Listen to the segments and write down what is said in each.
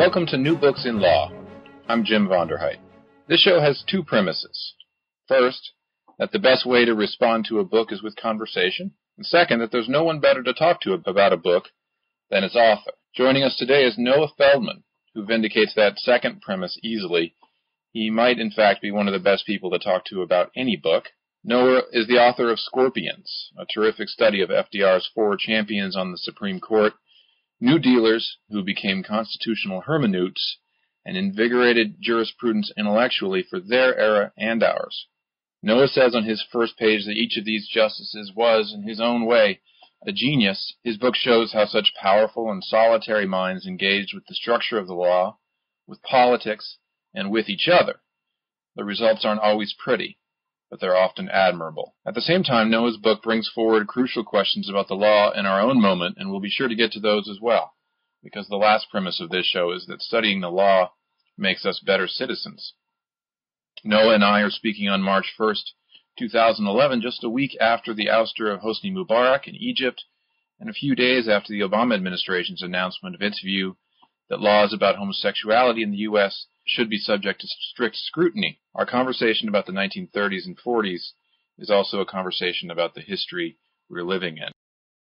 Welcome to New Books in Law. I'm Jim Vonderheit. This show has two premises. First, that the best way to respond to a book is with conversation. And second, that there's no one better to talk to about a book than its author. Joining us today is Noah Feldman, who vindicates that second premise easily. He might, in fact, be one of the best people to talk to about any book. Noah is the author of Scorpions, a terrific study of FDR's four champions on the Supreme Court, New Dealers who became constitutional hermeneutes, and invigorated jurisprudence intellectually for their era and ours. Noah says on his first page that each of these justices was, in his own way, a genius. His book shows how such powerful and solitary minds engaged with the structure of the law, with politics, and with each other. The results aren't always pretty, but they're often admirable. At the same time, Noah's book brings forward crucial questions about the law in our own moment, and we'll be sure to get to those as well, because the last premise of this show is that studying the law makes us better citizens. Noah and I are speaking on March 1st, 2011, just a week after the ouster of Hosni Mubarak in Egypt, and a few days after the Obama administration's announcement of its view that laws about homosexuality in the U.S. should be subject to strict scrutiny. Our conversation about the 1930s and 40s is also a conversation about the history we're living in.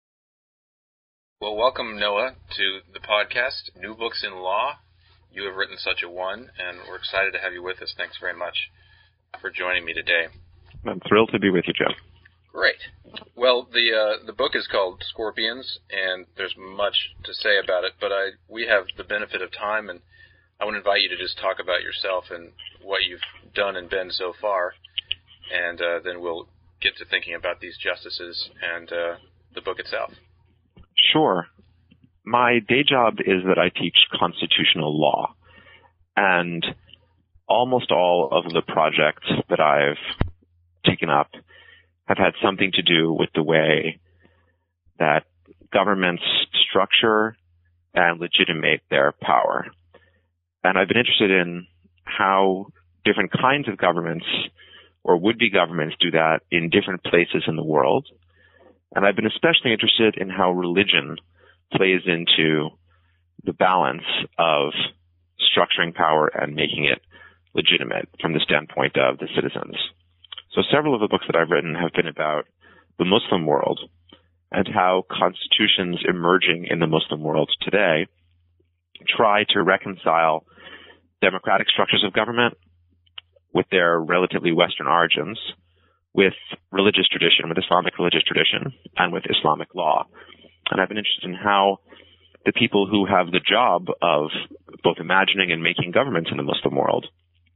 Well, welcome, Noah, to the podcast, New Books in Law. You have written such a one, and we're excited to have you with us. Thanks very much for joining me today. I'm thrilled to be with you, Joe. Great. Well, the book is called Scorpions, and there's much to say about it, but we have the benefit of time, and I want to invite you to just talk about yourself and what you've done and been so far, and then we'll get to thinking about these justices and the book itself. Sure. My day job is that I teach constitutional law, and almost all of the projects that I've taken up have had something to do with the way that governments structure and legitimate their power. And I've been interested in how different kinds of governments or would-be governments do that in different places in the world. And I've been especially interested in how religion plays into the balance of structuring power and making it legitimate from the standpoint of the citizens. So several of the books that I've written have been about the Muslim world and how constitutions emerging in the Muslim world today try to reconcile democratic structures of government with their relatively Western origins, with religious tradition, with Islamic religious tradition, and with Islamic law. And I've been interested in how the people who have the job of both imagining and making governments in the Muslim world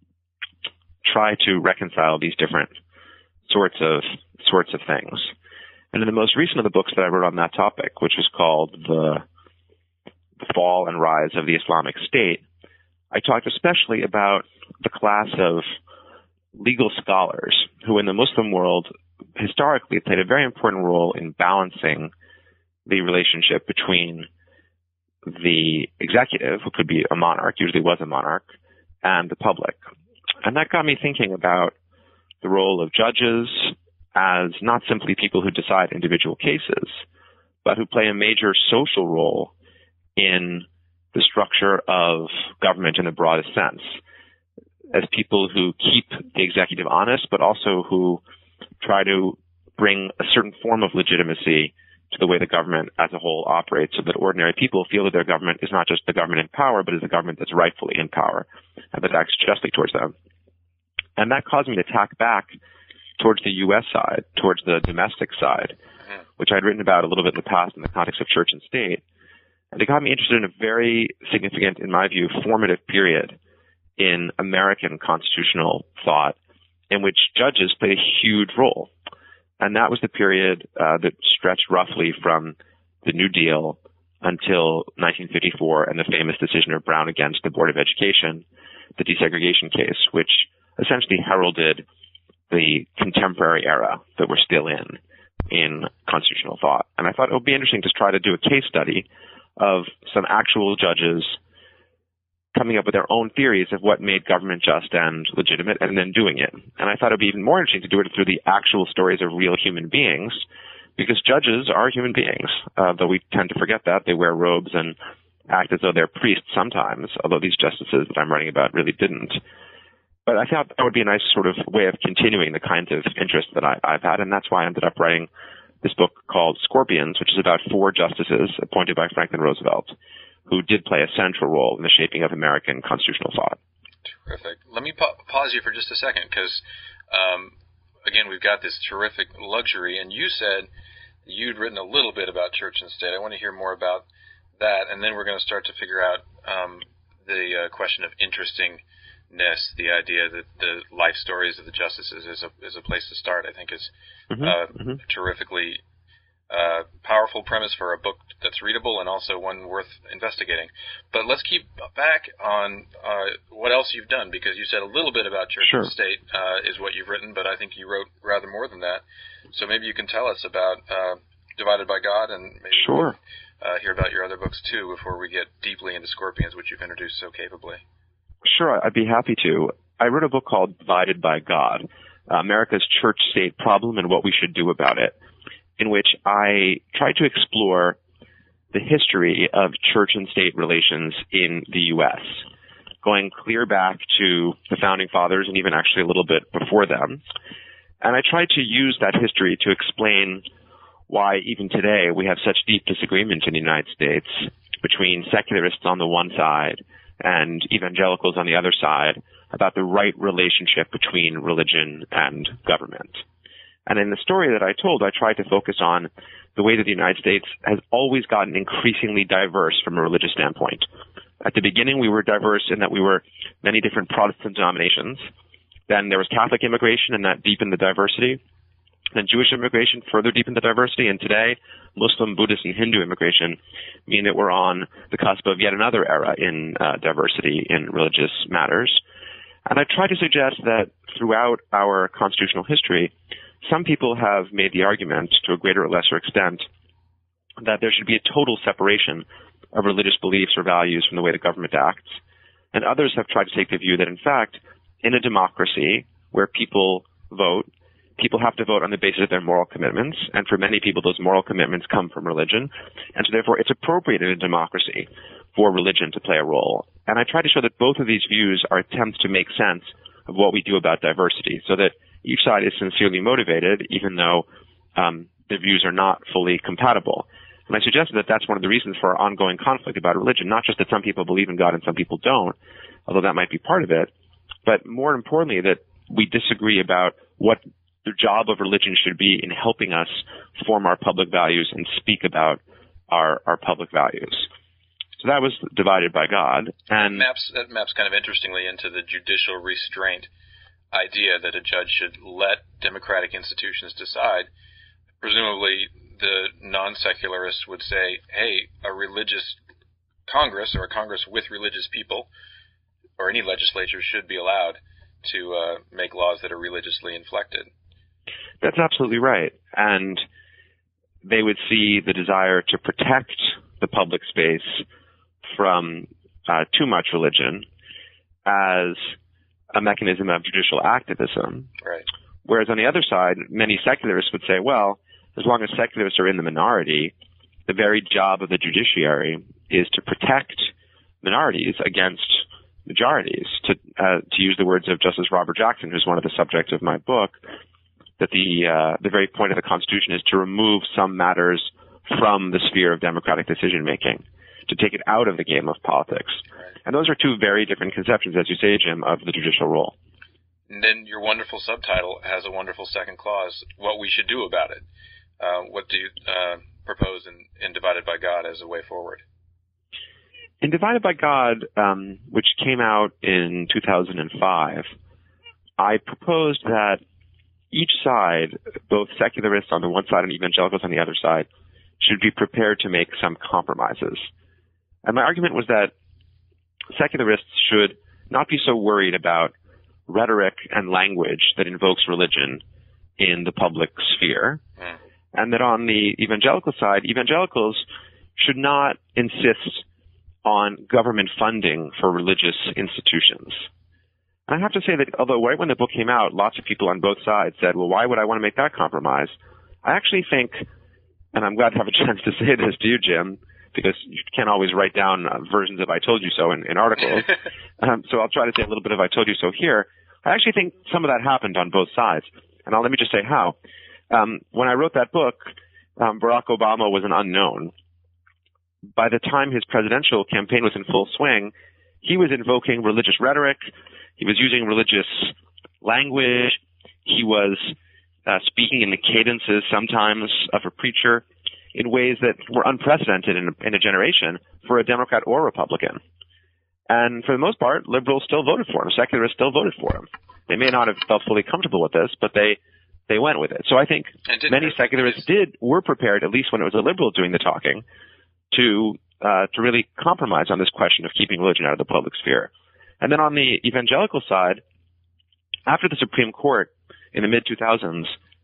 try to reconcile these different sorts of things. And in the most recent of the books that I wrote on that topic, which was called The Fall and Rise of the Islamic State, I talked especially about the class of legal scholars who in the Muslim world historically played a very important role in balancing the relationship between the executive, who could be a monarch, usually was a monarch, and the public. And that got me thinking about the role of judges as not simply people who decide individual cases, but who play a major social role in the structure of government in the broadest sense, as people who keep the executive honest, but also who try to bring a certain form of legitimacy to the way the government as a whole operates, so that ordinary people feel that their government is not just the government in power, but is a government that's rightfully in power and that acts justly towards them. And that caused me to tack back towards the U.S. side, towards the domestic side, which I'd written about a little bit in the past in the context of church and state. And it got me interested in a very significant, in my view, formative period in American constitutional thought in which judges played a huge role. And that was the period that stretched roughly from the New Deal until 1954 and the famous decision of Brown against the Board of Education, the desegregation case, which essentially heralded the contemporary era that we're still in constitutional thought. And I thought it would be interesting to try to do a case study of some actual judges coming up with their own theories of what made government just and legitimate, and then doing it. And I thought it would be even more interesting to do it through the actual stories of real human beings, because judges are human beings, though we tend to forget that. They wear robes and act as though they're priests sometimes, although these justices that I'm writing about really didn't. But I thought that would be a nice sort of way of continuing the kinds of interest that I've had, and that's why I ended up writing this book called Scorpions, which is about 4 justices appointed by Franklin Roosevelt, who did play a central role in the shaping of American constitutional thought. Terrific. Let me pause you for just a second, because, again, we've got this terrific luxury, and you said you'd written a little bit about church and state. I want to hear more about that, and then we're going to start to figure out the question of interestingness, the idea that the life stories of the justices is a place to start. I think is terrifically powerful premise for a book that's readable and also one worth investigating. But let's keep back on what else you've done, because you said a little bit about church and state is what you've written, but I think you wrote rather more than that. So maybe you can tell us about Divided by God, and maybe hear about your other books too before we get deeply into Scorpions, which you've introduced so capably. Sure, I'd be happy to. I wrote a book called Divided by God, America's Church-State Problem and What We Should Do About It, in which I tried to explore the history of church and state relations in the U.S., going clear back to the Founding Fathers and even actually a little bit before them. And I tried to use that history to explain why even today we have such deep disagreement in the United States between secularists on the one side and evangelicals on the other side about the right relationship between religion and government. And in the story that I told, I tried to focus on the way that the United States has always gotten increasingly diverse from a religious standpoint. At the beginning, we were diverse in that we were many different Protestant denominations. Then there was Catholic immigration, and that deepened the diversity. Then Jewish immigration further deepened the diversity. And today, Muslim, Buddhist, and Hindu immigration mean that we're on the cusp of yet another era in diversity in religious matters. And I try to suggest that throughout our constitutional history, some people have made the argument, to a greater or lesser extent, that there should be a total separation of religious beliefs or values from the way the government acts. And others have tried to take the view that, in fact, in a democracy where people vote, people have to vote on the basis of their moral commitments. And for many people, those moral commitments come from religion. And so therefore, it's appropriate in a democracy for religion to play a role. And I try to show that both of these views are attempts to make sense of what we do about diversity, so that each side is sincerely motivated, even though the views are not fully compatible. And I suggested that that's one of the reasons for our ongoing conflict about religion, not just that some people believe in God and some people don't, although that might be part of it, but more importantly, that we disagree about what the job of religion should be in helping us form our public values and speak about our public values. So that was Divided by God. And that maps kind of interestingly into the judicial restraint idea that a judge should let democratic institutions decide. Presumably, the non-secularists would say, hey, a religious Congress or a Congress with religious people or any legislature should be allowed to make laws that are religiously inflected. That's absolutely right. And they would see the desire to protect the public space from too much religion as a mechanism of judicial activism. Right. Whereas on the other side, many secularists would say, well, as long as secularists are in the minority, the very job of the judiciary is to protect minorities against majorities. To use the words of Justice Robert Jackson, who's one of the subjects of my book, that the very point of the Constitution is to remove some matters from the sphere of democratic decision-making, to take it out of the game of politics. Right. And those are two very different conceptions, as you say, Jim, of the judicial role. And then your wonderful subtitle has a wonderful second clause, what we should do about it. What do you propose in Divided by God as a way forward? In Divided by God, which came out in 2005, I proposed that each side, both secularists on the one side and evangelicals on the other side, should be prepared to make some compromises. And my argument was that secularists should not be so worried about rhetoric and language that invokes religion in the public sphere, and that on the evangelical side, evangelicals should not insist on government funding for religious institutions. And I have to say that although right when the book came out, lots of people on both sides said, well, why would I want to make that compromise? I actually think, and I'm glad to have a chance to say this to you, Jim, because you can't always write down versions of I told you so in articles. So I'll try to say a little bit of I told you so here. I actually think some of that happened on both sides. And let me just say how. When I wrote that book, Barack Obama was an unknown. By the time his presidential campaign was in full swing, he was invoking religious rhetoric. He was using religious language. He was speaking in the cadences sometimes of a preacher in ways that were unprecedented in a generation for a Democrat or Republican. And for the most part, liberals still voted for him. Secularists still voted for him. They may not have felt fully comfortable with this, but they went with it. So I think many secularists were prepared, at least when it was a liberal doing the talking, to really compromise on this question of keeping religion out of the public sphere. And then on the evangelical side, after the Supreme Court in the mid-2000s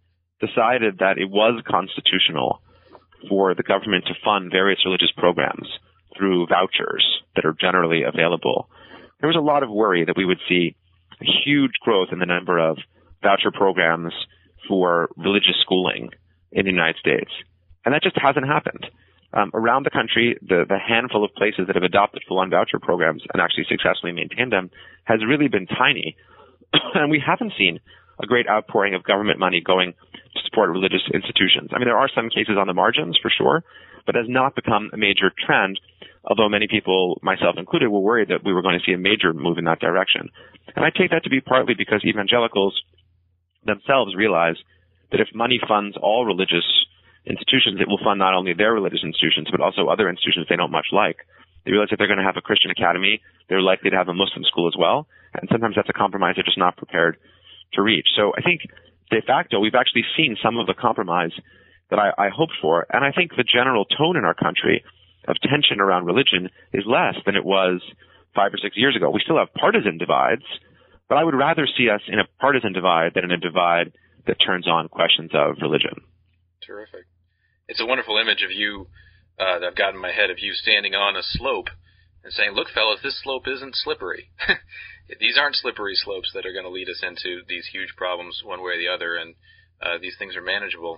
decided that it was constitutional for the government to fund various religious programs through vouchers that are generally available, there was a lot of worry that we would see a huge growth in the number of voucher programs for religious schooling in the United States. And that just hasn't happened. Around the country, the handful of places that have adopted full-on voucher programs and actually successfully maintained them has really been tiny. And we haven't seen a great outpouring of government money going to support religious institutions. I mean, there are some cases on the margins for sure, but has not become a major trend, although many people, myself included, were worried that we were going to see a major move in that direction. And I take that to be partly because evangelicals themselves realize that if money funds all religious institutions, it will fund not only their religious institutions, but also other institutions they don't much like. They realize if they're going to have a Christian academy, they're likely to have a Muslim school as well. And sometimes that's a compromise they're just not prepared to reach. So I think de facto, we've actually seen some of the compromise that I hoped for. And I think the general tone in our country of tension around religion is less than it was 5 or 6 years ago. We still have partisan divides, but I would rather see us in a partisan divide than in a divide that turns on questions of religion. Terrific. It's a wonderful image of you that I've got in my head of you standing on a slope and saying, look, fellas, this slope isn't slippery. These aren't slippery slopes that are going to lead us into these huge problems one way or the other, and these things are manageable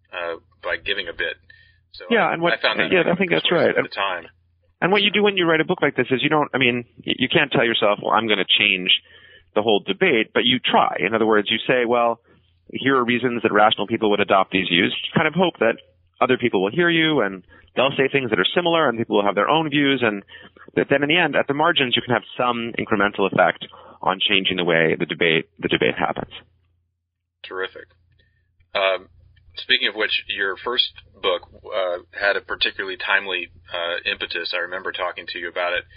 by giving a bit. So yeah, I found that I think that's right. At the time. And what you do when you write a book like this is you can't tell yourself, well, I'm going to change the whole debate, but you try. In other words, you say, well, here are reasons that rational people would adopt these views. You kind of hope that other people will hear you and they'll say things that are similar and people will have their own views, and that then in the end, at the margins, you can have some incremental effect on changing the way the debate happens. Terrific. Speaking of which, your first book had a particularly timely impetus. I remember talking to you about it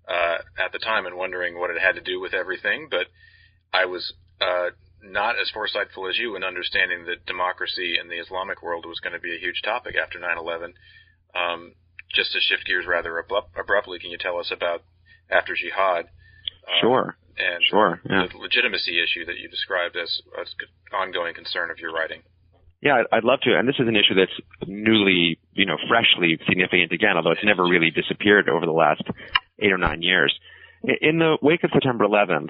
at the time and wondering what it had to do with everything, but I was not as foresightful as you in understanding that democracy in the Islamic world was going to be a huge topic after 9/11. Just to shift gears rather abruptly, can you tell us about After Jihad? Sure. And yeah. the legitimacy issue that you described as an ongoing concern of your writing. Yeah, I'd love to. And this is an issue that's newly, freshly significant again, although it's never really disappeared over the last 8 or 9 years. In the wake of September 11th,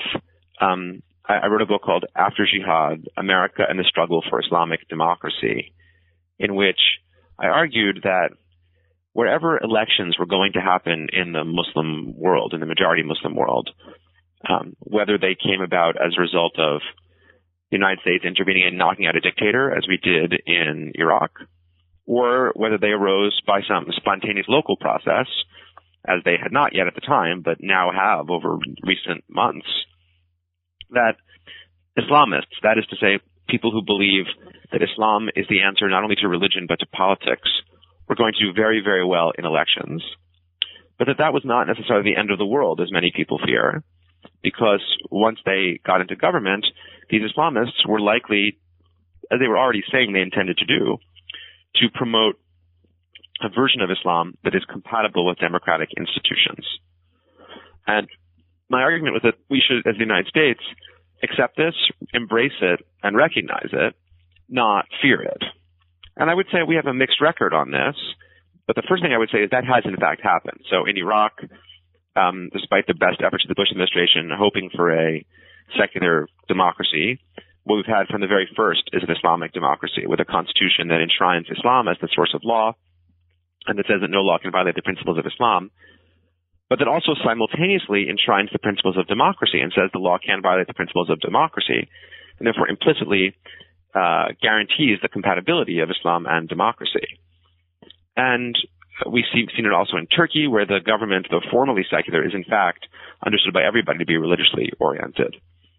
I wrote a book called After Jihad, America and the Struggle for Islamic Democracy, in which I argued that wherever elections were going to happen in the Muslim world, in the majority Muslim world, whether they came about as a result of the United States intervening and knocking out a dictator, as we did in Iraq, or whether they arose by some spontaneous local process, as they had not yet at the time, but now have over recent months, that Islamists, that is to say, people who believe that Islam is the answer not only to religion but to politics, were going to do very, very well in elections, but that was not necessarily the end of the world, as many people fear, because once they got into government, these Islamists were likely, as they were already saying they intended to do, to promote a version of Islam that is compatible with democratic institutions. And my argument was that we should, as the United States, accept this, embrace it, and recognize it, not fear it. And I would say we have a mixed record on this, but the first thing I would say is that has in fact happened. So in Iraq, despite the best efforts of the Bush administration hoping for a secular democracy, what we've had from the very first is an Islamic democracy with a constitution that enshrines Islam as the source of law, and that says that no law can violate the principles of Islam, but that also simultaneously enshrines the principles of democracy and says the law can violate the principles of democracy, and therefore implicitly guarantees the compatibility of Islam and democracy. And we've seen it also in Turkey, where the government, though formally secular, is in fact understood by everybody to be religiously oriented.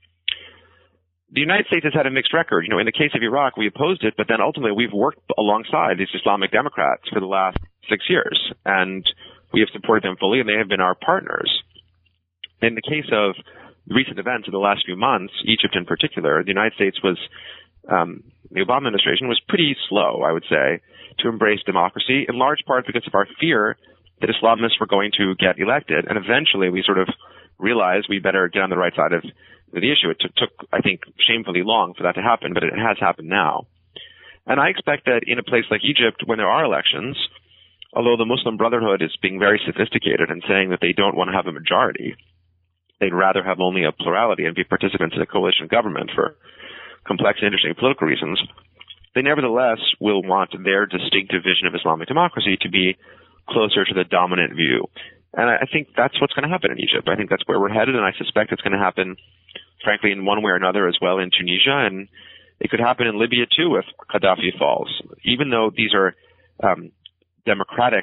The United States has had a mixed record. In the case of Iraq, we opposed it, but then ultimately we've worked alongside these Islamic Democrats for the last 6 years, and we have supported them fully, and they have been our partners. In the case of recent events in the last few months, Egypt in particular, the United States was, the Obama administration was pretty slow, I would say, to embrace democracy, in large part because of our fear that Islamists were going to get elected, and eventually we sort of realized we better get on the right side of the issue. It took, I think, shamefully long for that to happen, but it has happened now. And I expect that in a place like Egypt, when there are elections, although the Muslim Brotherhood is being very sophisticated and saying that they don't want to have a majority, they'd rather have only a plurality and be participants in a coalition government for complex and interesting political reasons, they nevertheless will want their distinctive vision of Islamic democracy to be closer to the dominant view. And I think that's what's going to happen in Egypt. I think that's where we're headed, and I suspect it's going to happen, frankly, in one way or another as well in Tunisia, and it could happen in Libya too if Gaddafi falls. Even though these are democratic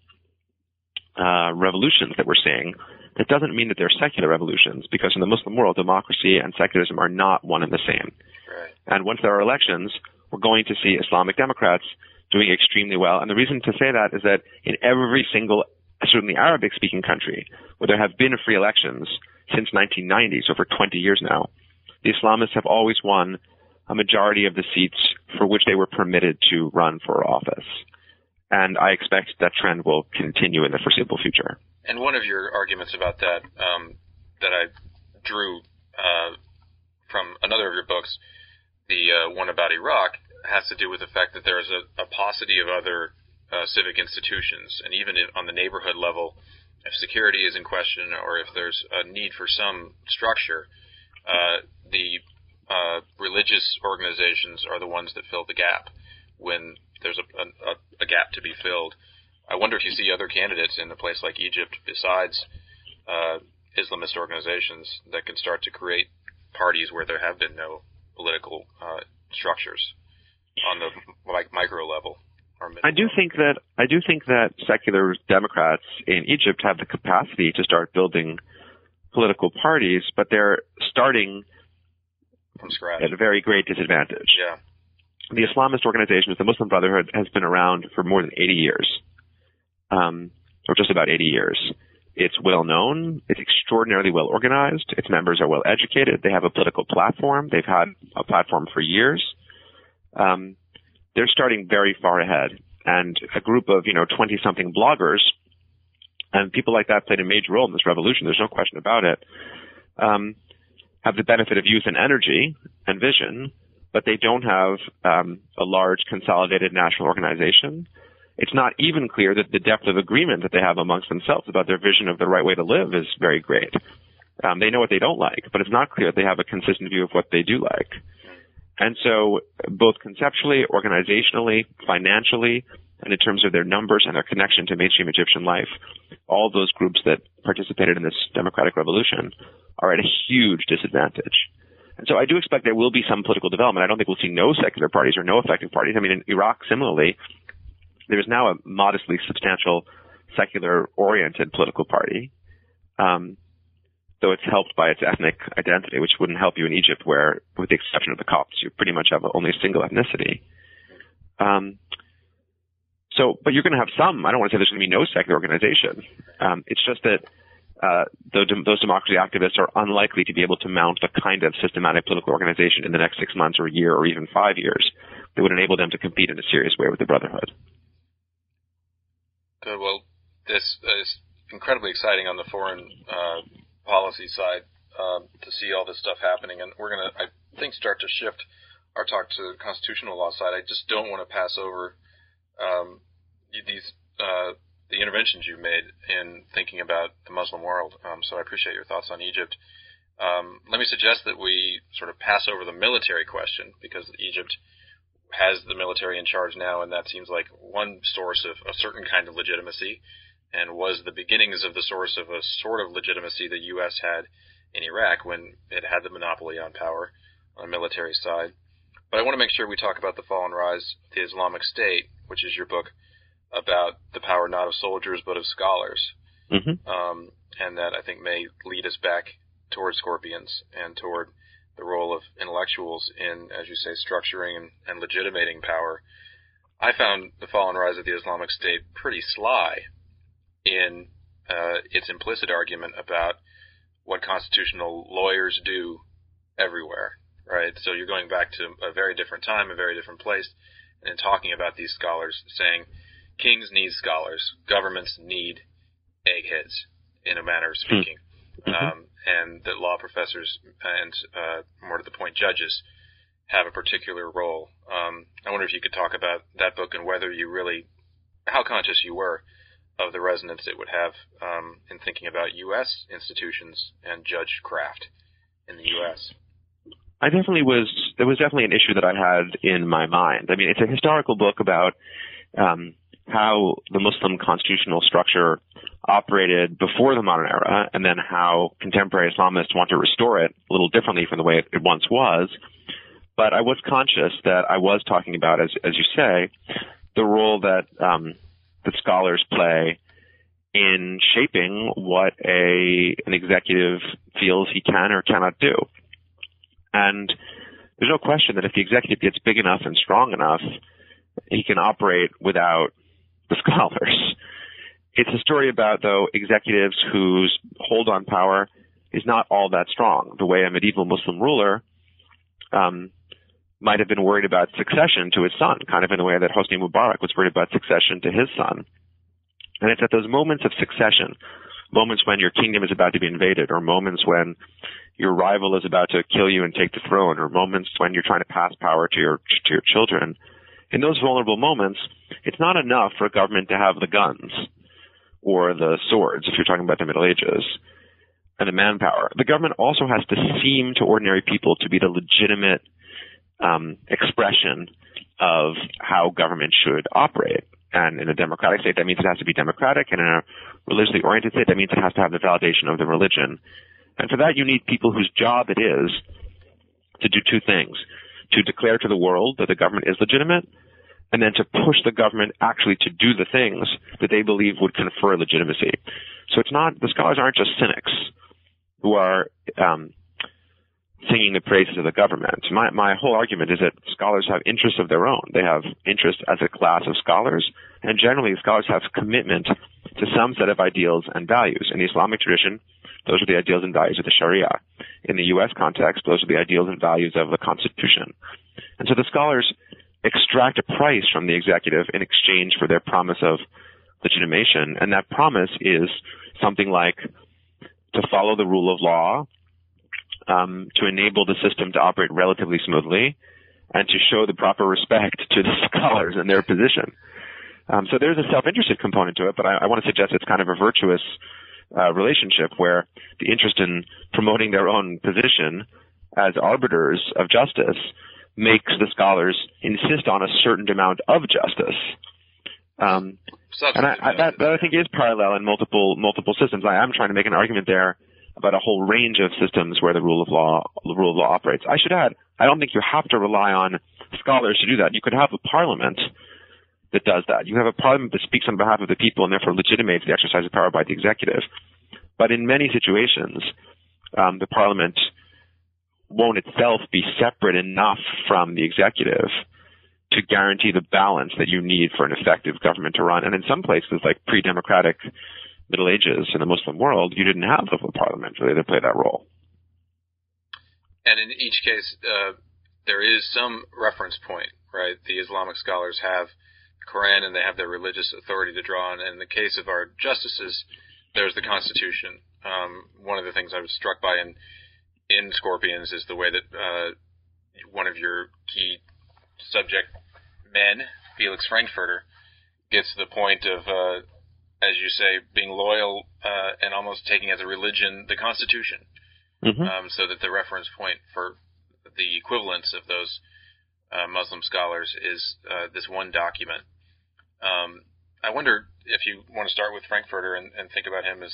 revolutions that we're seeing, that doesn't mean that they're secular revolutions, because in the Muslim world, democracy and secularism are not one and the same. Right. And once there are elections, we're going to see Islamic Democrats doing extremely well. And the reason to say that is that in every single, certainly Arabic-speaking country, where there have been free elections since 1990, so for 20 years now, the Islamists have always won a majority of the seats for which they were permitted to run for office. And I expect that trend will continue in the foreseeable future. And one of your arguments about that, that I drew from another of your books, the one about Iraq, has to do with the fact that there is a paucity of other civic institutions, and even on the neighborhood level, if security is in question or if there's a need for some structure, the religious organizations are the ones that fill the gap when there's a gap to be filled. I wonder if you see other candidates in a place like Egypt besides Islamist organizations that can start to create parties where there have been no political structures on the micro level. I do think that secular Democrats in Egypt have the capacity to start building political parties, but they're starting from scratch at a very great disadvantage. Yeah. The Islamist organizations, the Muslim Brotherhood, has been around for more than 80 years, or just about 80 years. It's well known. It's extraordinarily well organized. Its members are well educated. They have a political platform. They've had a platform for years. They're starting very far ahead. And a group of, 20-something bloggers, and people like that played a major role in this revolution, there's no question about it, have the benefit of youth and energy and vision, but they don't have a large consolidated national organization. It's not even clear that the depth of agreement that they have amongst themselves about their vision of the right way to live is very great. They know what they don't like, but it's not clear that they have a consistent view of what they do like. And so both conceptually, organizationally, financially, and in terms of their numbers and their connection to mainstream Egyptian life, all those groups that participated in this democratic revolution are at a huge disadvantage. And so I do expect there will be some political development. I don't think we'll see no secular parties or no effective parties. I mean, in Iraq, similarly, there is now a modestly substantial secular-oriented political party, though it's helped by its ethnic identity, which wouldn't help you in Egypt, where, with the exception of the Copts, you pretty much have only a single ethnicity. But you're going to have some. I don't want to say there's going to be no secular organization. It's just that those democracy activists are unlikely to be able to mount the kind of systematic political organization in the next 6 months or a year or even 5 years that would enable them to compete in a serious way with the Brotherhood. Good. Well, this is incredibly exciting on the foreign policy side to see all this stuff happening, and we're going to, I think, start to shift our talk to the constitutional law side. I just don't want to pass over the interventions you've made in thinking about the Muslim world. So I appreciate your thoughts on Egypt. Let me suggest that we sort of pass over the military question, because Egypt has the military in charge now, and that seems like one source of a certain kind of legitimacy, and was the beginnings of the source of a sort of legitimacy the U.S. had in Iraq when it had the monopoly on power on the military side. But I want to make sure we talk about the fall and rise of the Islamic State, which is your book about the power not of soldiers but of scholars. And that I think may lead us back toward Scorpions and toward the role of intellectuals in, as you say, structuring and legitimating power. I found the fall and rise of the Islamic State pretty sly in its implicit argument about what constitutional lawyers do everywhere, right? So you're going back to a very different time, a very different place, and talking about these scholars, saying kings need scholars, governments need eggheads, in a manner of speaking, and that law professors and, more to the point, judges have a particular role. I wonder if you could talk about that book and whether you really, how conscious you were of the resonance it would have in thinking about U.S. institutions and judge craft in the U.S. There was definitely an issue that I had in my mind. I mean, it's a historical book about how the Muslim constitutional structure operated before the modern era, and then how contemporary Islamists want to restore it a little differently from the way it once was. But I was conscious that I was talking about, as you say, the role that scholars play in shaping what an executive feels he can or cannot do. And there's no question that if the executive gets big enough and strong enough, he can operate without the scholars. It's a story about, though, executives whose hold on power is not all that strong, the way a medieval Muslim ruler might have been worried about succession to his son, kind of in the way that Hosni Mubarak was worried about succession to his son. And it's at those moments of succession, moments when your kingdom is about to be invaded, or moments when your rival is about to kill you and take the throne, or moments when you're trying to pass power to your children. In those vulnerable moments, it's not enough for a government to have the guns or the swords, if you're talking about the Middle Ages, and the manpower. The government also has to seem to ordinary people to be the legitimate expression of how government should operate. And in a democratic state, that means it has to be democratic, and in a religiously oriented state, that means it has to have the validation of the religion. And for that, you need people whose job it is to do two things: to declare to the world that the government is legitimate, and then to push the government actually to do the things that they believe would confer legitimacy. So it's not, the scholars aren't just cynics who are singing the praises of the government. My whole argument is that scholars have interests of their own. They have interest as a class of scholars, and generally scholars have commitment to some set of ideals and values. In the Islamic tradition, those are the ideals and values of the Sharia. In the U.S. context, those are the ideals and values of the Constitution. And so the scholars extract a price from the executive in exchange for their promise of legitimation, and that promise is something like to follow the rule of law, to enable the system to operate relatively smoothly, and to show the proper respect to the scholars and their position. So there's a self-interested component to it, but I want to suggest it's kind of a virtuous relationship where the interest in promoting their own position as arbiters of justice makes the scholars insist on a certain amount of justice. And that I think is parallel in multiple systems. I am trying to make an argument there about a whole range of systems where the rule of law operates. I should add, I don't think you have to rely on scholars to do that. You could have a parliament that does that. You have a parliament that speaks on behalf of the people and therefore legitimates the exercise of power by the executive. But in many situations, the parliament won't itself be separate enough from the executive to guarantee the balance that you need for an effective government to run. And in some places, like pre-democratic Middle Ages in the Muslim world, you didn't have the full parliament really to play that role. And in each case, there is some reference point, right? The Islamic scholars have the Quran and they have their religious authority to draw on. And in the case of our justices, there's the Constitution. One of the things I was struck by in Scorpions is the way that one of your key subject men, Felix Frankfurter, gets to the point of, as you say, being loyal and almost taking as a religion the Constitution, so that the reference point for the equivalence of those Muslim scholars is this one document. I wonder if you want to start with Frankfurter and think about him as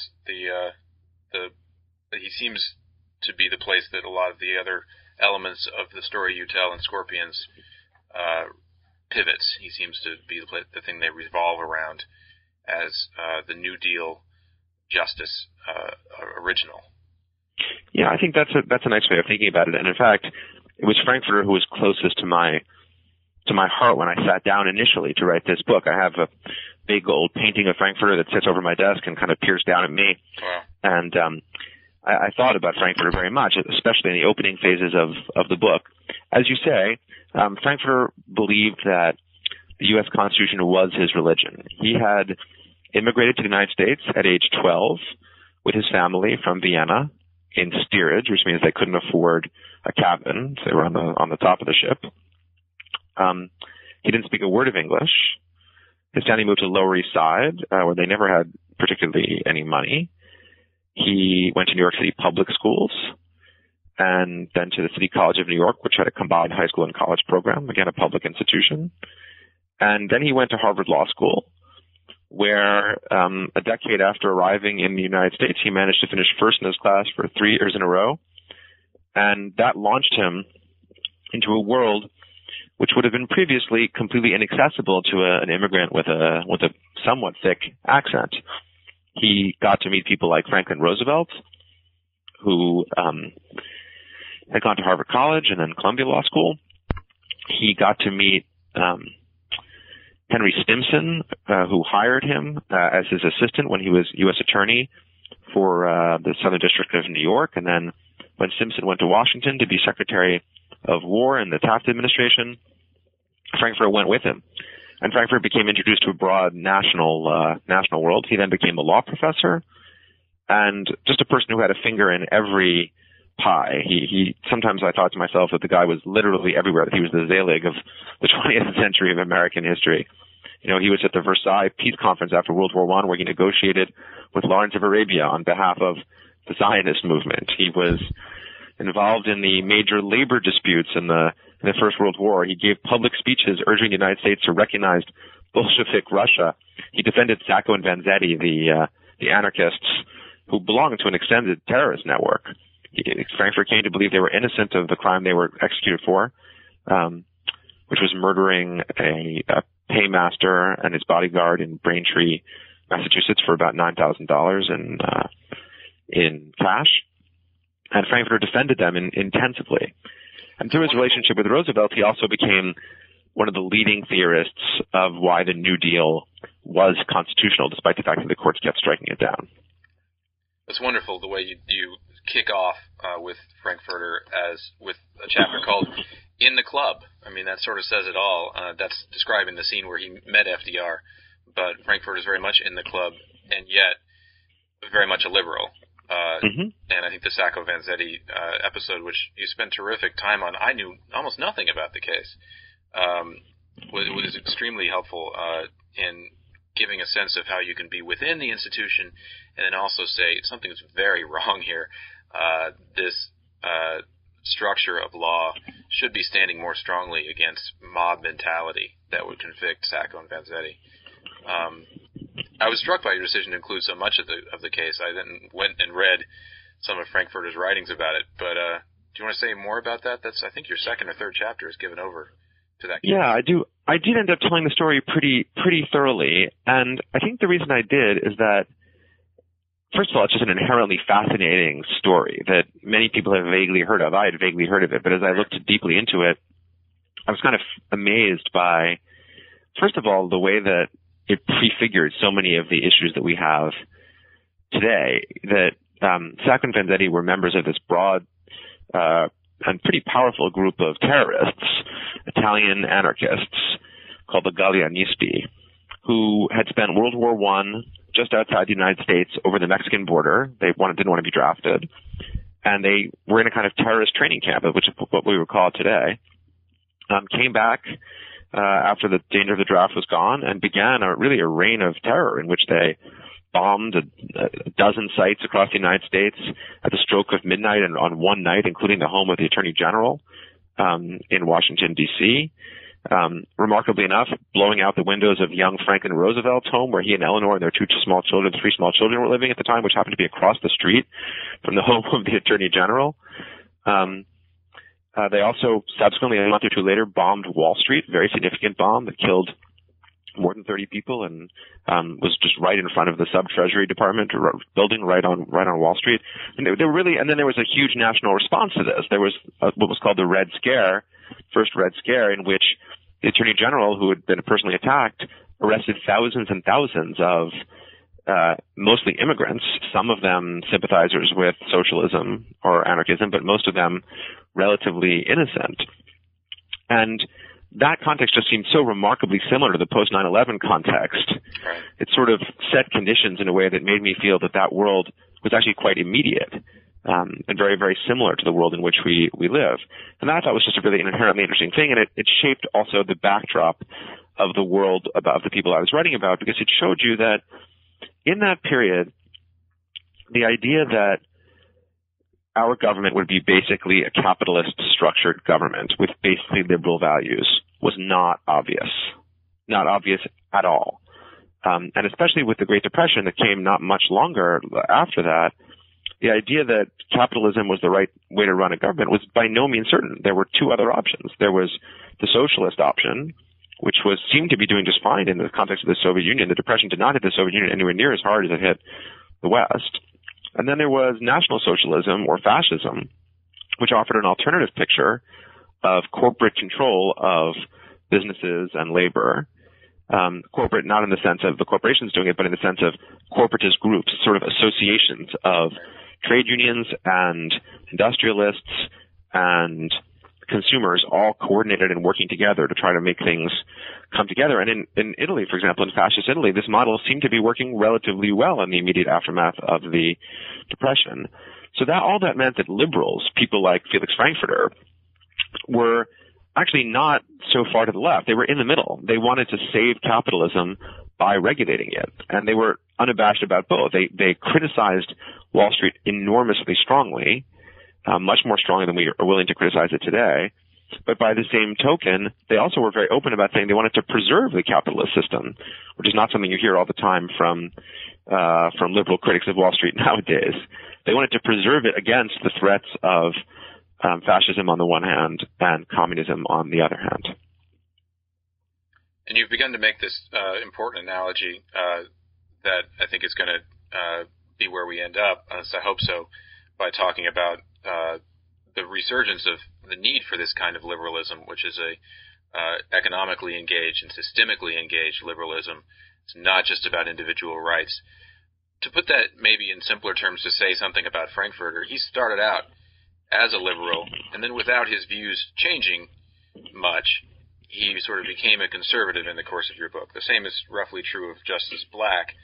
he seems to be the place that a lot of the other elements of the story you tell in Scorpions pivots. He seems to be the thing they revolve around as the New Deal justice original. Yeah, I think that's a nice way of thinking about it. And in fact, it was Frankfurter who was closest to my heart when I sat down initially to write this book. I have a big old painting of Frankfurter that sits over my desk and kind of peers down at me. Wow. And I thought about Frankfurter very much, especially in the opening phases of the book. As you say, Frankfurter believed that the U.S. Constitution was his religion. He had immigrated to the United States at age 12 with his family from Vienna in steerage, which means they couldn't afford a cabin. So they were on the top of the ship. He didn't speak a word of English. His family moved to the Lower East Side, where they never had particularly any money. He went to New York City public schools and then to the City College of New York, which had a combined high school and college program, again, a public institution. And then he went to Harvard Law School, where a decade after arriving in the United States, he managed to finish first in his class for 3 years in a row. And that launched him into a world which would have been previously completely inaccessible to an immigrant with a somewhat thick accent. He got to meet people like Franklin Roosevelt, who had gone to Harvard College and then Columbia Law School. He got to meet Henry Stimson, who hired him as his assistant when he was U.S. Attorney for the Southern District of New York. And then when Stimson went to Washington to be Secretary of War in the Taft administration, Frankfurter went with him. And Frankfurter became introduced to a broad national world. He then became a law professor and just a person who had a finger in every pie. He sometimes I thought to myself that the guy was literally everywhere, that he was the Zelig of the 20th century of American history. You know, he was at the Versailles Peace Conference after World War I, where he negotiated with Lawrence of Arabia on behalf of the Zionist movement. He was involved in the major labor disputes in the First World War. He gave public speeches urging the United States to recognize Bolshevik Russia. He defended Sacco and Vanzetti, the anarchists who belonged to an extended terrorist network. Frankfurter came to believe they were innocent of the crime they were executed for, which was murdering a paymaster and his bodyguard in Braintree, Massachusetts, for about $9,000 in cash. And Frankfurter defended them intensively. And through his relationship with Roosevelt, he also became one of the leading theorists of why the New Deal was constitutional, despite the fact that the courts kept striking it down. It's wonderful the way you kick off with Frankfurter with a chapter called In the Club. I mean, that sort of says it all. That's describing the scene where he met FDR, but Frankfurter is very much in the club and yet very much a liberal. And I think the Sacco Vanzetti episode, which you spent terrific time on, I knew almost nothing about the case, was extremely helpful in giving a sense of how you can be within the institution and then also say something's very wrong here. This structure of law should be standing more strongly against mob mentality that would convict Sacco and Vanzetti. I was struck by your decision to include so much of the case. I then went and read some of Frankfurter's writings about it. But do you want to say more about that? That's, I think, your second or third chapter is given over to that case. Yeah, I do. I did end up telling the story pretty thoroughly, and I think the reason I did is that, first of all, it's just an inherently fascinating story that many people have vaguely heard of. I had vaguely heard of it, but as I looked deeply into it, I was kind of amazed by, first of all, the way that it prefigured so many of the issues that we have today. That Sacco and Vanzetti were members of this broad and pretty powerful group of terrorists, Italian anarchists, called the Gallianisti, who had spent World War I just outside the United States over the Mexican border. They didn't want to be drafted. And they were in a kind of terrorist training camp, which is what we would call it today. Came back after the danger of the draft was gone and began a reign of terror in which they bombed a dozen sites across the United States at the stroke of midnight and on one night, including the home of the Attorney General. in Washington, D.C., remarkably enough, blowing out the windows of young Franklin Roosevelt's home, where he and Eleanor and their three small children were living at the time, which happened to be across the street from the home of the Attorney General. They also subsequently, a month or two later, bombed Wall Street, very significant bomb that killed more than 30 people and was just right in front of the Sub-Treasury Department building right on Wall Street. And they were really, and then there was a huge national response to this. There was what was called the Red Scare, first Red Scare, in which the Attorney General, who had been personally attacked, arrested thousands and thousands of mostly immigrants, some of them sympathizers with socialism or anarchism, but most of them relatively innocent. And that context just seemed so remarkably similar to the post 9/11 context. It sort of set conditions in a way that made me feel that world was actually quite immediate, and very, very similar to the world in which we live. And that I thought was just a really inherently interesting thing, and it shaped also the backdrop of the world of the people I was writing about, because it showed you that in that period, the idea that our government would be basically a capitalist structured government with basically liberal values was not obvious at all. And especially with the Great Depression that came not much longer after that, the idea that capitalism was the right way to run a government was by no means certain. There were two other options. There was the socialist option, which seemed to be doing just fine in the context of the Soviet Union. The Depression did not hit the Soviet Union anywhere near as hard as it hit the West. And then there was National Socialism or fascism, which offered an alternative picture of corporate control of businesses and labor. Corporate, not in the sense of the corporations doing it, but in the sense of corporatist groups, sort of associations of trade unions and industrialists and consumers all coordinated and working together to try to make things come together. And in Italy, for example, in fascist Italy, this model seemed to be working relatively well in the immediate aftermath of the Depression. So all that meant that liberals, people like Felix Frankfurter, were actually not so far to the left. They were in the middle. They wanted to save capitalism by regulating it, and they were unabashed about both. They criticized Wall Street enormously strongly, much more strongly than we are willing to criticize it today. But by the same token, they also were very open about saying they wanted to preserve the capitalist system, which is not something you hear all the time from liberal critics of Wall Street nowadays. They wanted to preserve it against the threats of fascism on the one hand and communism on the other hand. And you've begun to make this important analogy that I think is going to be where we end up, so I hope so, by talking about the resurgence of the need for this kind of liberalism, which is a economically engaged and systemically engaged liberalism. It's not just about individual rights. To put that maybe in simpler terms, to say something about Frankfurter, he started out as a liberal, and then without his views changing much, he sort of became a conservative in the course of your book. The same is roughly true of Justice Black,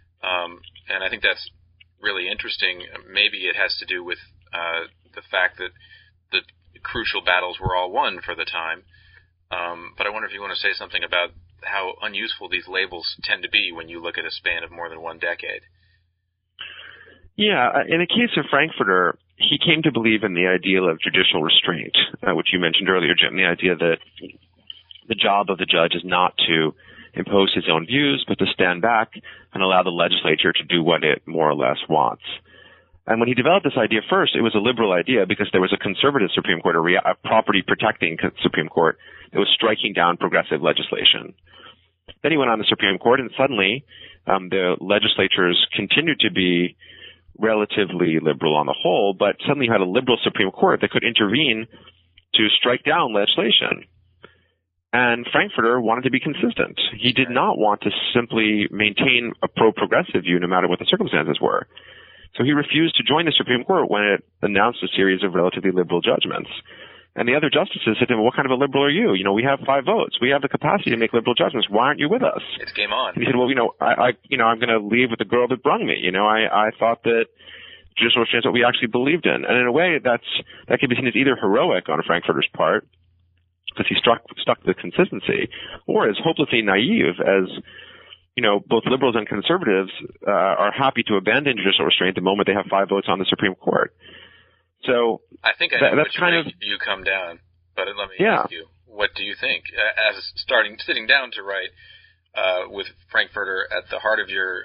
and I think that's really interesting. Maybe it has to do with the fact that the crucial battles were all won for the time, but I wonder if you want to say something about how unuseful these labels tend to be when you look at a span of more than one decade. Yeah, in the case of Frankfurter, he came to believe in the ideal of judicial restraint, which you mentioned earlier, Jim, the idea that the job of the judge is not to impose his own views, but to stand back and allow the legislature to do what it more or less wants. And when he developed this idea first, it was a liberal idea because there was a conservative Supreme Court, a property-protecting Supreme Court that was striking down progressive legislation. Then he went on the Supreme Court, and suddenly the legislatures continued to be relatively liberal on the whole, but suddenly you had a liberal Supreme Court that could intervene to strike down legislation. And Frankfurter wanted to be consistent. He did not want to simply maintain a pro-progressive view no matter what the circumstances were. So he refused to join the Supreme Court when it announced a series of relatively liberal judgments. And the other justices said to him, what kind of a liberal are you? We have 5 votes. We have the capacity to make liberal judgments. Why aren't you with us? It's game on. And he said, well, I'm going to leave with the girl that brung me. I thought that judicial restraint is what we actually believed in. And in a way, that can be seen as either heroic on Frankfurter's part, because he stuck to the consistency, or as hopelessly naive as, both liberals and conservatives are happy to abandon judicial restraint the moment they have 5 votes on the Supreme Court. So I think I know which way you come down. But let me ask you, what do you think? As sitting down to write with Frankfurter at the heart of your,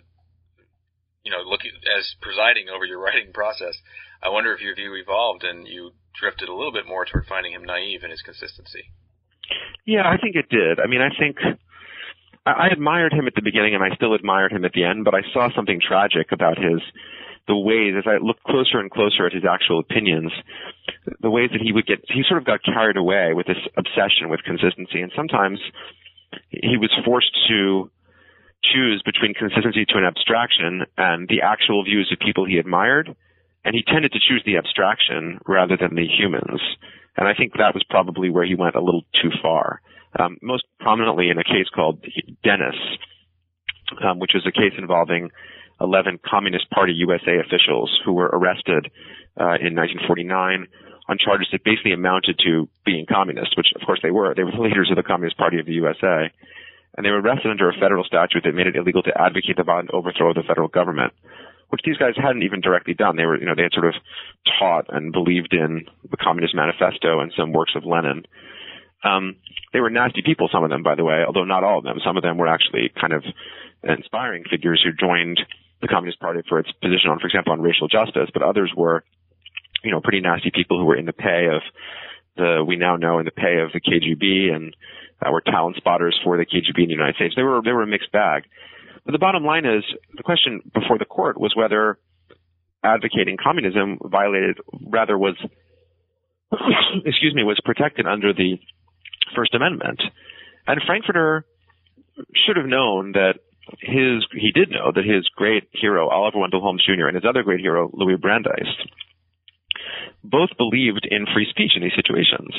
as presiding over your writing process, I wonder if your view evolved and you drifted a little bit more toward finding him naive in his consistency. Yeah, I think it did. I mean, I think I admired him at the beginning, and I still admired him at the end, but I saw something tragic about the ways, as I looked closer and closer at his actual opinions, the ways that he sort of got carried away with this obsession with consistency, and sometimes he was forced to choose between consistency to an abstraction and the actual views of people he admired, and he tended to choose the abstraction rather than the humans. And I think that was probably where he went a little too far. Most prominently in a case called Dennis, which was a case involving 11 Communist Party USA officials who were arrested in 1949 on charges that basically amounted to being communist, which of course they were. They were the leaders of the Communist Party of the USA. And they were arrested under a federal statute that made it illegal to advocate the violent overthrow of the federal government, which these guys hadn't even directly done. They were, they had sort of taught and believed in the Communist Manifesto and some works of Lenin. They were nasty people, some of them, by the way, although not all of them. Some of them were actually kind of inspiring figures who joined the Communist Party for its position on, for example, on racial justice, but others were, pretty nasty people who were in the pay of we now know in the pay of the KGB and were talent spotters for the KGB in the United States. They were a mixed bag. But the bottom line is, the question before the court was whether advocating communism was protected under the First Amendment. And Frankfurter should have known that he did know that his great hero, Oliver Wendell Holmes Jr., and his other great hero, Louis Brandeis, both believed in free speech in these situations.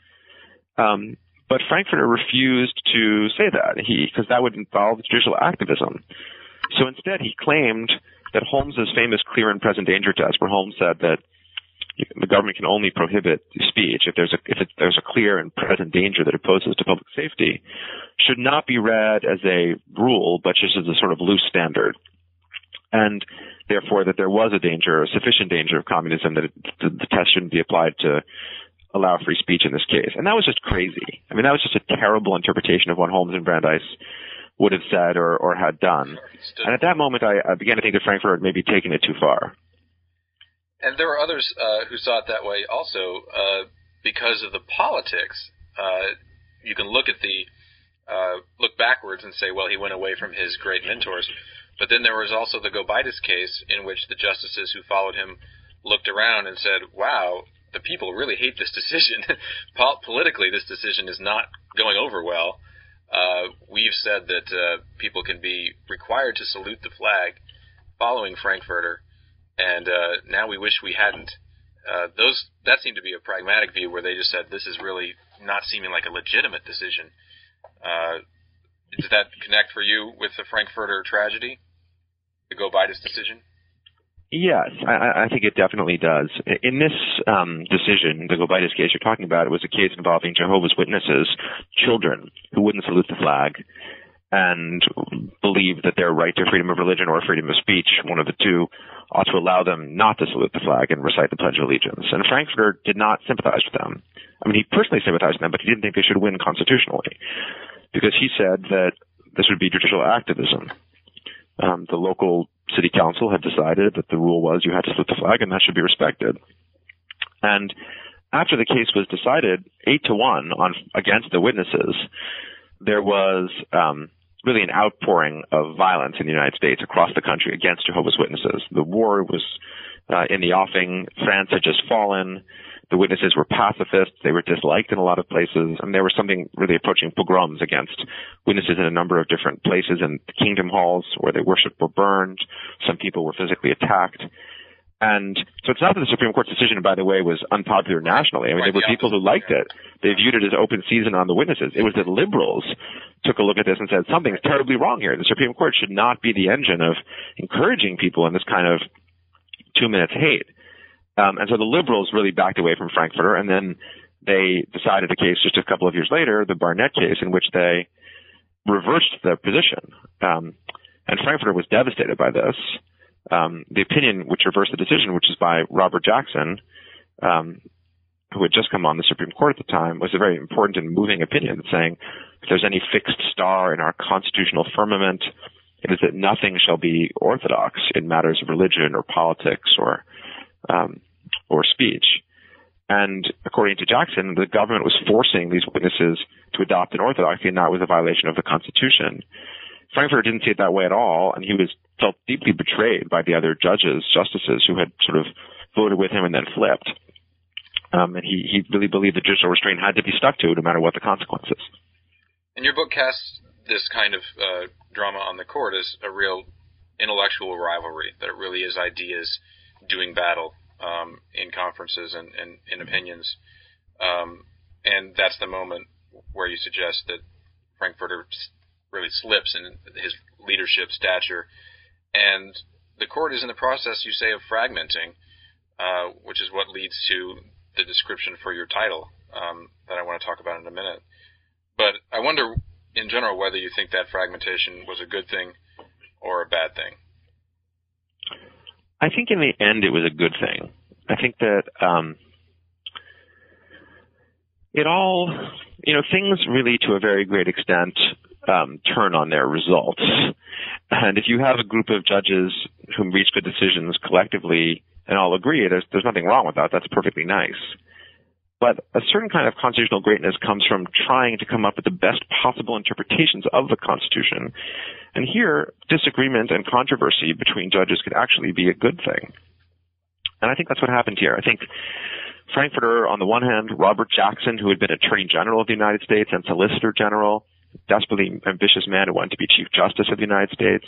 But Frankfurter refused to say that, because that would involve judicial activism. So instead, he claimed that Holmes's famous clear and present danger test, where Holmes said that the government can only prohibit speech if there's a clear and present danger that it poses to public safety, should not be read as a rule, but just as a sort of loose standard. And therefore, that there was a sufficient danger of communism, that the test shouldn't be applied to allow free speech in this case. And that was just crazy. I mean, that was just a terrible interpretation of what Holmes and Brandeis would have said or had done. And at that moment, I began to think that Frankfurter had maybe taken it too far. And there were others who saw it that way also because of the politics. You can look backwards and say, well, he went away from his great mentors. But then there was also the Gobaitis case, in which the justices who followed him looked around and said, wow, the people really hate this decision. Politically, this decision is not going over well. We've said that people can be required to salute the flag following Frankfurter, and now we wish we hadn't. That seemed to be a pragmatic view, where they just said this is really not seeming like a legitimate decision. Does that connect for you with the Frankfurter tragedy, the Gobaitis decision? Yes, I think it definitely does. In this decision, the Gobaitis case you're talking about, it was a case involving Jehovah's Witnesses, children who wouldn't salute the flag and believed that their right to freedom of religion or freedom of speech, one of the two, ought to allow them not to salute the flag and recite the Pledge of Allegiance. And Frankfurter did not sympathize with them. I mean, he personally sympathized with them, but he didn't think they should win constitutionally, because he said that this would be judicial activism. The local city council had decided that the rule was you had to salute the flag, and that should be respected. And after the case was decided 8-1 against the witnesses, there was really an outpouring of violence in the United States across the country against Jehovah's Witnesses. The war was in the offing. France had just fallen. The witnesses were pacifists. They were disliked in a lot of places. And there was something really approaching pogroms against witnesses in a number of different places. And the kingdom halls where they worshipped were burned. Some people were physically attacked. And so it's not that the Supreme Court's decision, by the way, was unpopular nationally. I mean, there were people who liked it. They viewed it as open season on the witnesses. It was that liberals took a look at this and said, something's terribly wrong here. The Supreme Court should not be the engine of encouraging people in this kind of 2 minutes hate. And so the liberals really backed away from Frankfurter, and then they decided a case just a couple of years later, the Barnett case, in which they reversed their position. And Frankfurter was devastated by this. The opinion which reversed the decision, which is by Robert Jackson, who had just come on the Supreme Court at the time, was a very important and moving opinion saying, if there's any fixed star in our constitutional firmament, it is that nothing shall be orthodox in matters of religion or politics or speech. And according to Jackson, the government was forcing these witnesses to adopt an orthodoxy, and that was a violation of the Constitution. Frankfurter didn't see it that way at all, and he felt deeply betrayed by the other justices who had sort of voted with him and then flipped. And he really believed that judicial restraint had to be stuck to no matter what the consequences. And your book casts this kind of drama on the court as a real intellectual rivalry, that it really is ideas doing battle in conferences and in opinions. And that's the moment where you suggest that Frankfurter really slips in his leadership stature. And the court is in the process, you say, of fragmenting, which is what leads to the description for your title that I want to talk about in a minute. But I wonder, in general, whether you think that fragmentation was a good thing or a bad thing. I think in the end it was a good thing. I think that things really to a very great extent turn on their results. And if you have a group of judges who reach good decisions collectively and all agree, there's nothing wrong with that. That's perfectly nice. But a certain kind of constitutional greatness comes from trying to come up with the best possible interpretations of the Constitution. And here, disagreement and controversy between judges could actually be a good thing. And I think that's what happened here. I think Frankfurter, on the one hand, Robert Jackson, who had been Attorney General of the United States and Solicitor General, desperately ambitious man who wanted to be Chief Justice of the United States.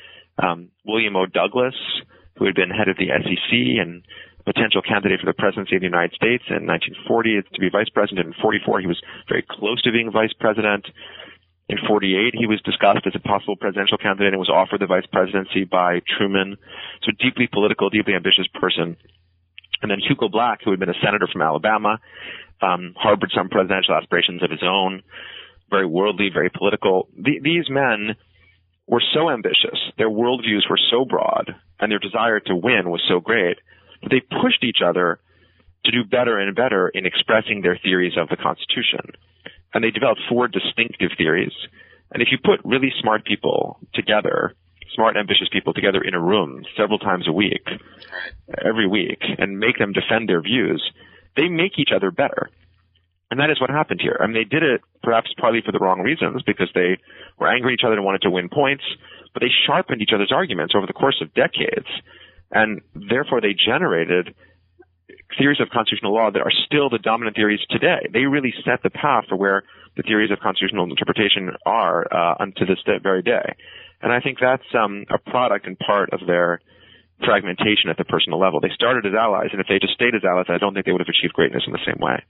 William O. Douglas, who had been head of the SEC and potential candidate for the presidency of the United States in 1940 to be vice president. In 1944, he was very close to being vice president. In 1948, he was discussed as a possible presidential candidate and was offered the vice presidency by Truman. So deeply political, deeply ambitious person. And then Hugo Black, who had been a senator from Alabama, harbored some presidential aspirations of his own, very worldly, very political. These men were so ambitious, their worldviews were so broad, and their desire to win was so great that they pushed each other to do better and better in expressing their theories of the Constitution. And they developed 4 distinctive theories. And if you put really smart people together, smart, ambitious people together in a room several times a week, every week, and make them defend their views, they make each other better. And that is what happened here. I mean, they did it perhaps partly for the wrong reasons, because they were angry at each other and wanted to win points, but they sharpened each other's arguments over the course of decades. And therefore, they generated theories of constitutional law that are still the dominant theories today. They really set the path for where the theories of constitutional interpretation are unto this very day. And I think that's a product and part of their fragmentation at the personal level. They started as allies, and if they just stayed as allies, I don't think they would have achieved greatness in the same way.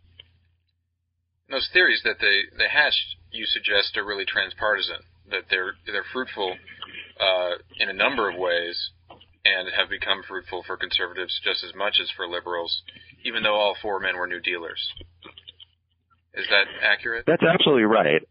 Those theories that they hatched, you suggest, are really transpartisan, that they're fruitful in a number of ways, and have become fruitful for conservatives just as much as for liberals, even though all 4 men were New Dealers. Is that accurate? That's absolutely right.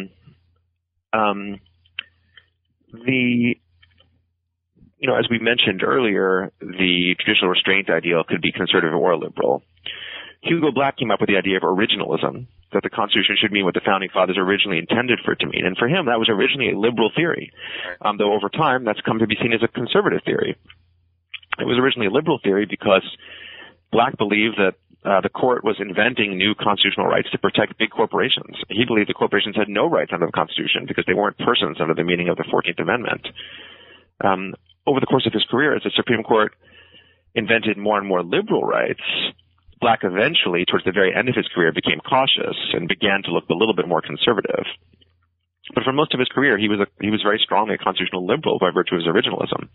As we mentioned earlier, the judicial restraint ideal could be conservative or liberal. Hugo Black came up with the idea of originalism, that the Constitution should mean what the Founding Fathers originally intended for it to mean. And for him, that was originally a liberal theory, though over time that's come to be seen as a conservative theory. It was originally a liberal theory because Black believed that the court was inventing new constitutional rights to protect big corporations. He believed the corporations had no rights under the Constitution because they weren't persons under the meaning of the 14th Amendment. Over the course of his career, as the Supreme Court invented more and more liberal rights, Black eventually, towards the very end of his career, became cautious and began to look a little bit more conservative. But for most of his career, he was very strongly a constitutional liberal by virtue of his originalism.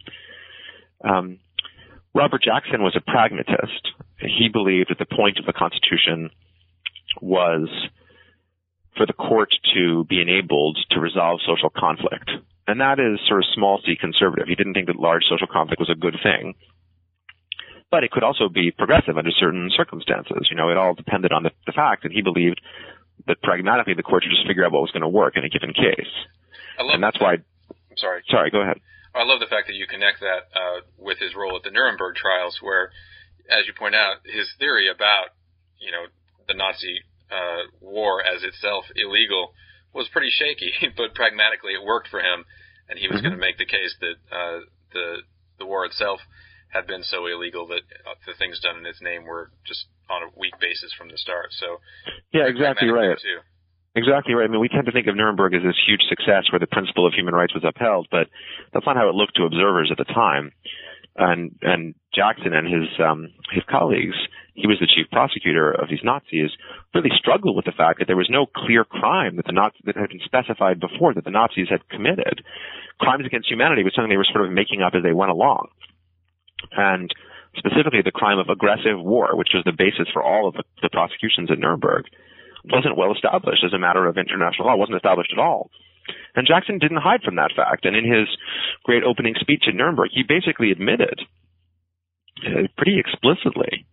Robert Jackson was a pragmatist. He believed that the point of the Constitution was for the court to be enabled to resolve social conflict. And that is sort of small c conservative. He didn't think that large social conflict was a good thing. But it could also be progressive under certain circumstances. It all depended on the fact, and he believed that pragmatically the court should just figure out what was going to work in a given case. I'm sorry. Sorry, go ahead. I love the fact that you connect that with his role at the Nuremberg trials, where, as you point out, his theory about, the Nazi war as itself illegal was pretty shaky, but pragmatically it worked for him, and he was going to make the case that the war itself had been so illegal that the things done in its name were just on a weak basis from the start. So yeah, exactly right. Too. Exactly right. I mean, we tend to think of Nuremberg as this huge success where the principle of human rights was upheld, but that's not how it looked to observers at the time. And Jackson and his colleagues, he was the chief prosecutor of these Nazis, really struggled with the fact that there was no clear crime that that had been specified before that the Nazis had committed. Crimes against humanity was something they were sort of making up as they went along. And specifically the crime of aggressive war, which was the basis for all of the prosecutions at Nuremberg, wasn't well established as a matter of international law. It wasn't established at all. And Jackson didn't hide from that fact. And in his great opening speech at Nuremberg, he basically admitted pretty explicitly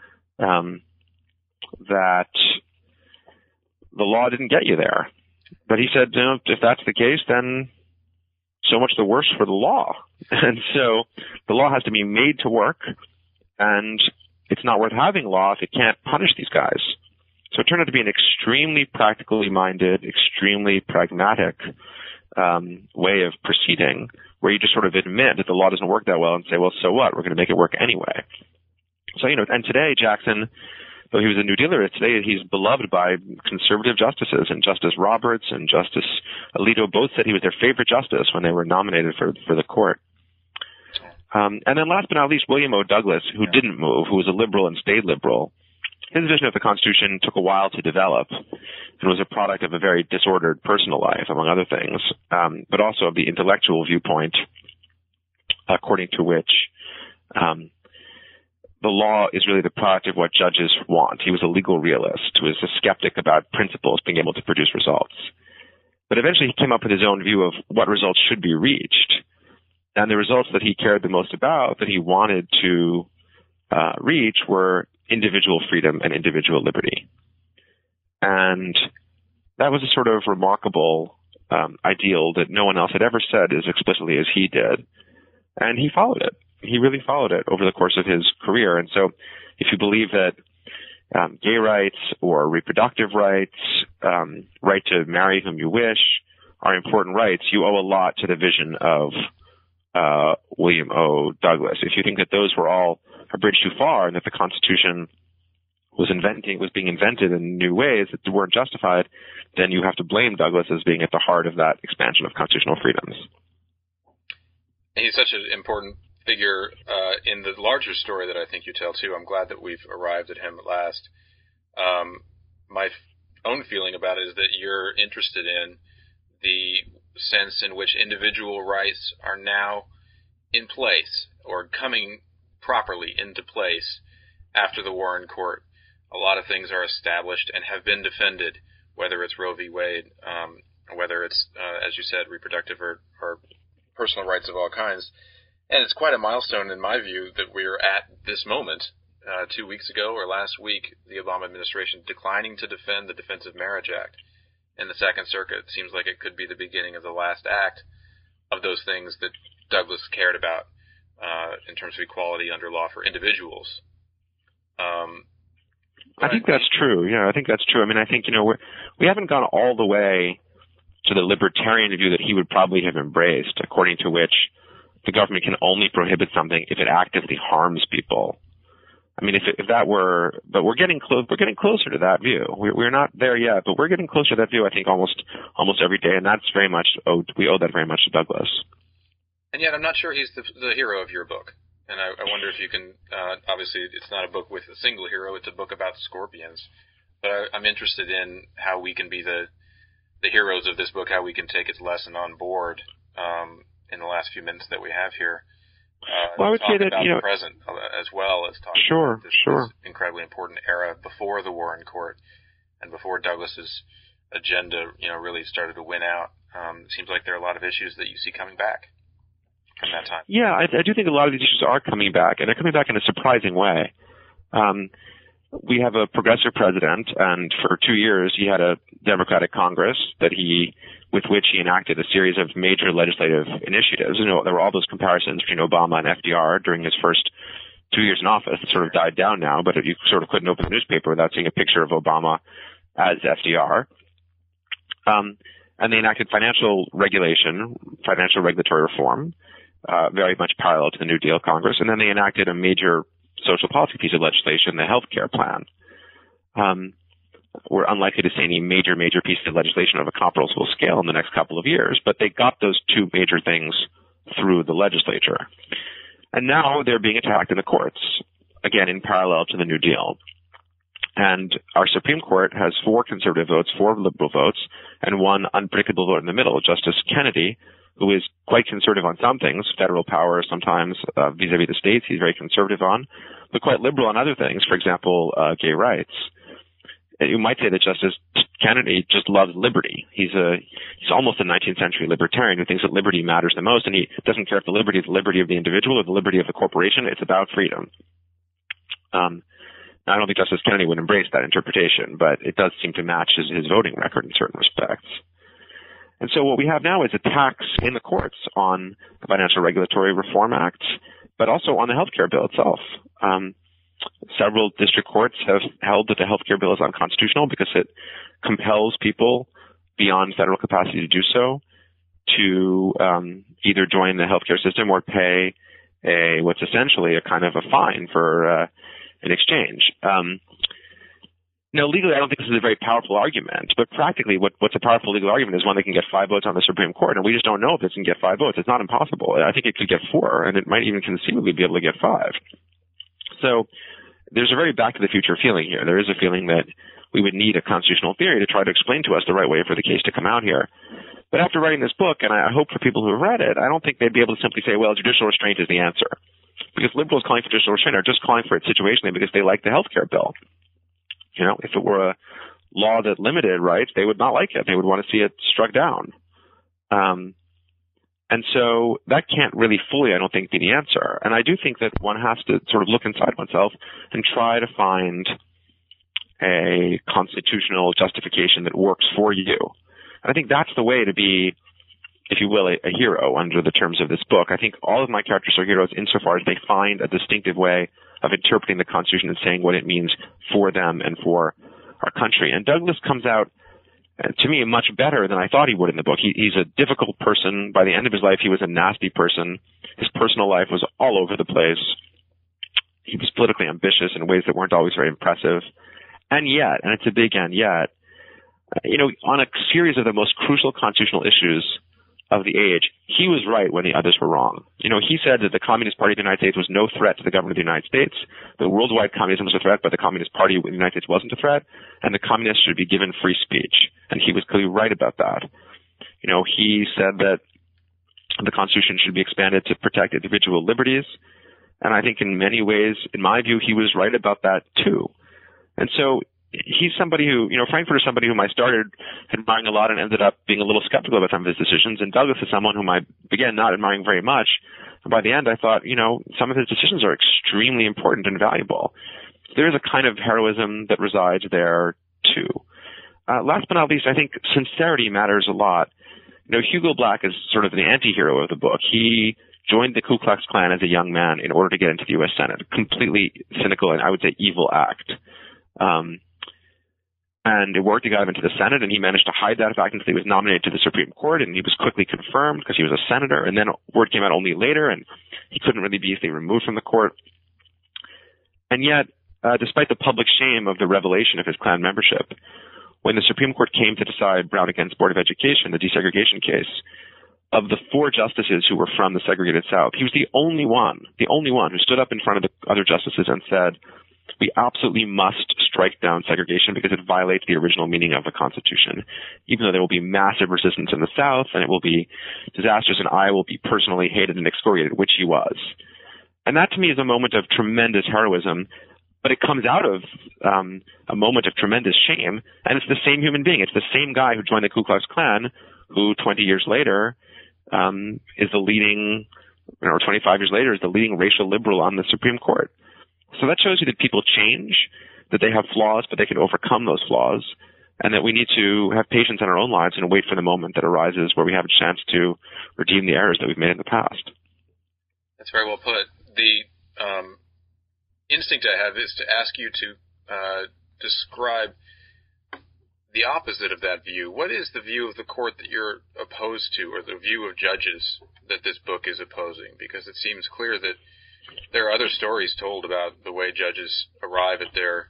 that the law didn't get you there. But he said, if that's the case, then so much the worse for the law. And so the law has to be made to work, and it's not worth having law if it can't punish these guys. So it turned out to be an extremely practically minded, extremely pragmatic way of proceeding, where you just sort of admit that the law doesn't work that well and say, well, so what? We're going to make it work anyway. So, and today Jackson, though he was a New Dealer, today he's beloved by conservative justices, and Justice Roberts and Justice Alito both said he was their favorite justice when they were nominated for the court. And then last but not least, William O. Douglas, who didn't move, who was a liberal and stayed liberal. His vision of the Constitution took a while to develop and was a product of a very disordered personal life, among other things, but also of the intellectual viewpoint, according to which the law is really the product of what judges want. He was a legal realist who was a skeptic about principles being able to produce results. But eventually he came up with his own view of what results should be reached. And the results that he cared the most about, that he wanted to reach, were individual freedom and individual liberty. And that was a sort of remarkable ideal that no one else had ever said as explicitly as he did. And he followed it. He really followed it over the course of his career. And so if you believe that gay rights or reproductive rights, right to marry whom you wish, are important rights, you owe a lot to the vision of William O. Douglas. If you think that those were all a bridge too far and that the Constitution was being invented in new ways that weren't justified, then you have to blame Douglas as being at the heart of that expansion of constitutional freedoms. He's such an important figure in the larger story that I think you tell, too. I'm glad that we've arrived at him at last. My own feeling about it is that you're interested in the sense in which individual rights are now in place or coming properly into place after the Warren Court. A lot of things are established and have been defended, whether it's Roe v. Wade, whether it's, as you said, reproductive or personal rights of all kinds. And it's quite a milestone, in my view, that we're at this moment. 2 weeks ago or last week, the Obama administration declining to defend the Defense of Marriage Act in the Second Circuit. It seems like it could be the beginning of the last act of those things that Douglas cared about in terms of equality under law for individuals. I think that's true. Yeah, I think that's true. I mean, I think, we haven't gone all the way to the libertarian view that he would probably have embraced, according to which the government can only prohibit something if it actively harms people. I mean, if that were, but we're getting closer to that view. We're not there yet, but we're getting closer to that view, I think, almost every day, and that's very much we owe that very much to Douglas. And yet I'm not sure he's the hero of your book. And I wonder if you can, obviously it's not a book with a single hero, it's a book about scorpions. But I'm interested in how we can be the heroes of this book, how we can take its lesson on board in the last few minutes that we have here. Well, I would say that, about the present as well as talking about this incredibly important era before the Warren Court and before Douglas's agenda, really started to win out. It seems like there are a lot of issues that you see coming back from that time. Yeah, I do think a lot of these issues are coming back, and they're coming back in a surprising way. We have a progressive president, and for 2 years he had a Democratic Congress with which he enacted a series of major legislative initiatives. There were all those comparisons between Obama and FDR during his first 2 years in office. It sort of died down now, but you sort of couldn't open the newspaper without seeing a picture of Obama as FDR. And they enacted financial regulatory reform, very much parallel to the New Deal Congress. And then they enacted a major social policy piece of legislation, the health care plan. We're unlikely to see any major pieces of legislation of a comparable scale in the next couple of years, but they got those two major things through the legislature. And now they're being attacked in the courts, again, in parallel to the New Deal. And our Supreme Court has 4 conservative votes, 4 liberal votes, and 1 unpredictable vote in the middle. Justice Kennedy, who is quite conservative on some things, federal power sometimes vis-a-vis the states, he's very conservative on, but quite liberal on other things, for example, gay rights. You might say that Justice Kennedy just loves liberty. He's almost a 19th century libertarian who thinks that liberty matters the most, and he doesn't care if the liberty is the liberty of the individual or the liberty of the corporation. It's about freedom. I don't think Justice Kennedy would embrace that interpretation, but it does seem to match his voting record in certain respects. And so what we have now is attacks in the courts on the Financial Regulatory Reform Act, but also on the healthcare bill itself. Several district courts have held that the healthcare bill is unconstitutional because it compels people beyond federal capacity to do so to either join the healthcare system or pay what's essentially a kind of a fine for in exchange. Legally, I don't think this is a very powerful argument, but practically what's a powerful legal argument is one that can get 5 votes on the Supreme Court, and we just don't know if this can get 5 votes. It's not impossible. I think it could get 4, and it might even conceivably be able to get 5. So there's a very back-to-the-future feeling here. There is a feeling that we would need a constitutional theory to try to explain to us the right way for the case to come out here. But after writing this book, and I hope for people who have read it, I don't think they'd be able to simply say, well, judicial restraint is the answer. Because liberals calling for judicial restraint are just calling for it situationally because they like the healthcare bill. If it were a law that limited rights, they would not like it. They would want to see it struck down. And so that can't really fully, I don't think, be the answer. And I do think that one has to sort of look inside oneself and try to find a constitutional justification that works for you. And I think that's the way to be, if you will, a hero under the terms of this book. I think all of my characters are heroes insofar as they find a distinctive way of interpreting the Constitution and saying what it means for them and for our country. And Douglas comes out, to me, much better than I thought he would in the book. He's a difficult person. By the end of his life, he was a nasty person. His personal life was all over the place. He was politically ambitious in ways that weren't always very impressive. And yet, and it's a big and yet, on a series of the most crucial constitutional issues of the age, he was right when the others were wrong. He said that the Communist Party of the United States was no threat to the government of the United States. The worldwide communism was a threat, but the Communist Party of the United States wasn't a threat, and the communists should be given free speech. And he was clearly right about that. He said that the Constitution should be expanded to protect individual liberties, and I think in many ways, in my view, he was right about that too. And so he's somebody who, Frankfurt is somebody whom I started admiring a lot and ended up being a little skeptical about some of his decisions. And Douglas is someone whom I began not admiring very much. And by the end, I thought, some of his decisions are extremely important and valuable. There is a kind of heroism that resides there, too. Last but not least, I think sincerity matters a lot. Hugo Black is sort of the anti-hero of the book. He joined the Ku Klux Klan as a young man in order to get into the U.S. Senate. A completely cynical and I would say evil act. And it worked. He got him into the Senate, and he managed to hide that fact until he was nominated to the Supreme Court, and he was quickly confirmed because he was a senator. And then word came out only later, and he couldn't really be easily removed from the court. And yet, despite the public shame of the revelation of his Klan membership, when the Supreme Court came to decide Brown against Board of Education, the desegregation case, of the 4 justices who were from the segregated South, he was the only one who stood up in front of the other justices and said, we absolutely must strike down segregation because it violates the original meaning of the Constitution, even though there will be massive resistance in the South and it will be disastrous and I will be personally hated and excoriated, which he was. And that to me is a moment of tremendous heroism, but it comes out of a moment of tremendous shame, and it's the same human being. It's the same guy who joined the Ku Klux Klan who 20 years later is the leading, or 25 years later is the leading racial liberal on the Supreme Court. So that shows you that people change, that they have flaws, but they can overcome those flaws, and that we need to have patience in our own lives and wait for the moment that arises where we have a chance to redeem the errors that we've made in the past. That's very well put. instinct I have is to ask you to describe the opposite of that view. What is the view of the court that you're opposed to, or the view of judges that this book is opposing? Because it seems clear that there are other stories told about the way judges arrive at their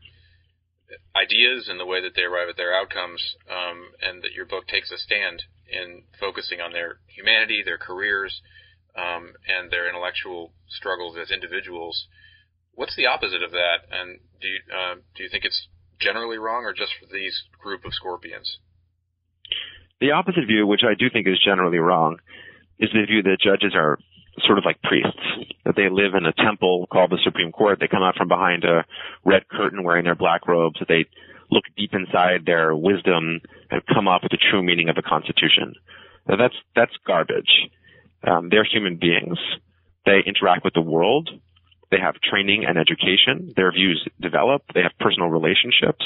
ideas and the way that they arrive at their outcomes, and that your book takes a stand in focusing on their humanity, their careers, and their intellectual struggles as individuals. What's the opposite of that? And do you think it's generally wrong, or just for these group of scorpions? The opposite view, which I do think is generally wrong, is the view that judges are sort of like priests, that they live in a temple called the Supreme Court. They come out from behind a red curtain wearing their black robes, that they look deep inside their wisdom and come up with the true meaning of the Constitution. Now, that's garbage. They're human beings. They interact with the world. They have training and education. Their views develop. They have personal relationships.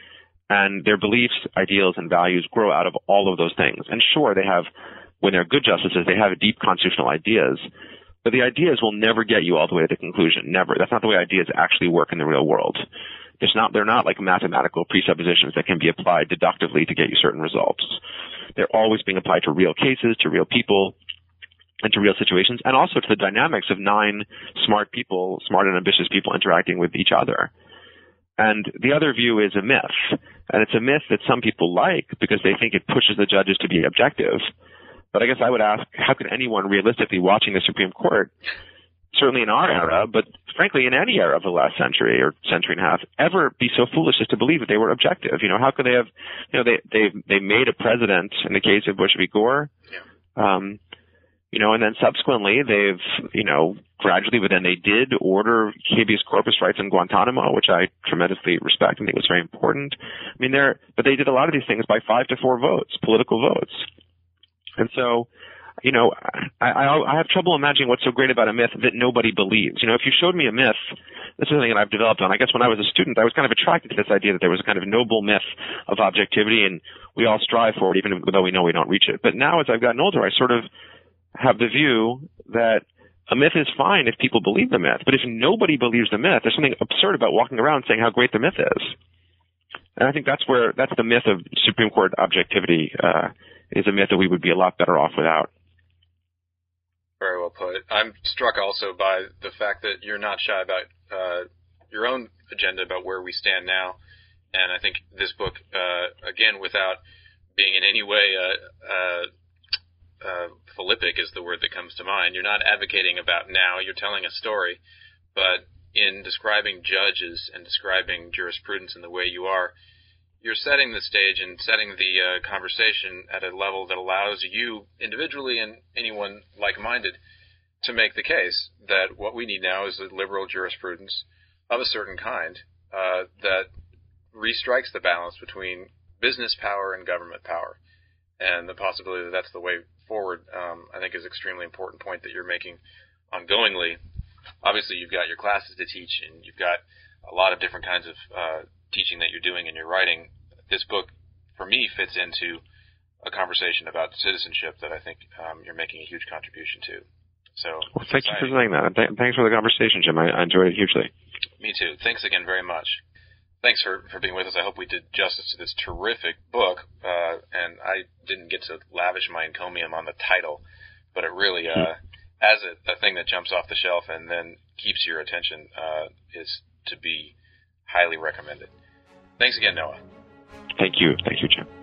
And their beliefs, ideals, and values grow out of all of those things. And sure, they have, when they're good justices, they have deep constitutional ideas. But the ideas will never get you all the way to the conclusion. Never. That's not the way ideas actually work in the real world. They're not like mathematical presuppositions that can be applied deductively to get you certain results. They're always being applied to real cases, to real people, and to real situations, and also to the dynamics of 9 smart people, smart and ambitious people interacting with each other. And the other view is a myth. And it's a myth that some people like because they think it pushes the judges to be objective. But I guess I would ask, how could anyone realistically watching the Supreme Court, certainly in our era, but frankly in any era of the last century or century and a half, ever be so foolish as to believe that they were objective? You know, how could they have, you know, they made a president in the case of Bush v. Gore. Yeah. You know, and then subsequently they've, you know, gradually, but then they did order habeas corpus rights in Guantanamo, which I tremendously respect and think was very important. I mean, but they did a lot of these things by 5-4 votes, political votes. And so, you know, I have trouble imagining what's so great about a myth that nobody believes. You know, if you showed me a myth, this is something that I've developed on. I guess when I was a student, I was kind of attracted to this idea that there was a kind of noble myth of objectivity, and we all strive for it, even though we know we don't reach it. But now, as I've gotten older, I sort of have the view that a myth is fine if people believe the myth. But if nobody believes the myth, there's something absurd about walking around saying how great the myth is. And I think that's the myth of Supreme Court objectivity is a myth that we would be a lot better off without. Very well put. I'm struck also by the fact that you're not shy about your own agenda about where we stand now. And I think this book, again, without being in any way philippic is the word that comes to mind. You're not advocating about now. You're telling a story. But in describing judges and describing jurisprudence in the way you are, you're setting the stage and setting the conversation at a level that allows you individually and anyone like-minded to make the case that what we need now is a liberal jurisprudence of a certain kind that restrikes the balance between business power and government power. And the possibility that that's the way forward, I think, is an extremely important point that you're making ongoingly. Obviously, you've got your classes to teach, and you've got a lot of different kinds of teaching that you're doing in your writing. This book, for me, fits into a conversation about citizenship that I think you're making a huge contribution to. So, well, thank you for saying that. Thanks for the conversation, Jim. I enjoyed it hugely. Me too. Thanks again very much. Thanks for being with us. I hope we did justice to this terrific book, and I didn't get to lavish my encomium on the title, but it really, as a thing that jumps off the shelf and then keeps your attention, is to be highly recommended. Thanks again, Noah. Thank you. Thank you, Jim.